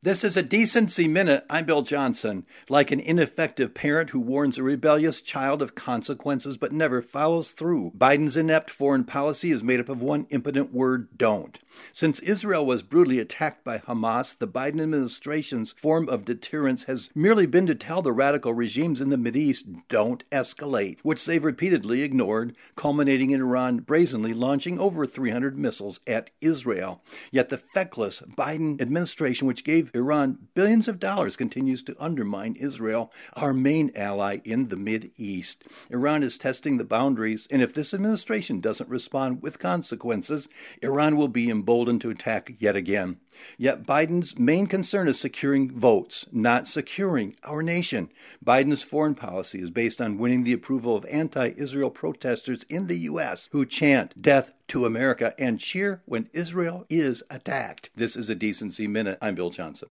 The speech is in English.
This is a Decency Minute. I'm Bill Johnson. Like an ineffective parent who warns a rebellious child of consequences but never follows through, Biden's inept foreign policy is made up of one impotent word: don't. Since Israel was brutally attacked by Hamas, the Biden administration's form of deterrence has merely been to tell the radical regimes in the Mideast, don't escalate, which they've repeatedly ignored, culminating in Iran brazenly launching over 300 missiles at Israel. Yet the feckless Biden administration, which gave Iran billions of dollars, continues to undermine Israel, our main ally in the Mideast. Iran is testing the boundaries, and if this administration doesn't respond with consequences, Iran will be emboldened to attack yet again. Yet Biden's main concern is securing votes, not securing our nation. Biden's foreign policy is based on winning the approval of anti-Israel protesters in the U.S. who chant "Death to America" and cheer when Israel is attacked. This is a Decency Minute. I'm Bill Johnson.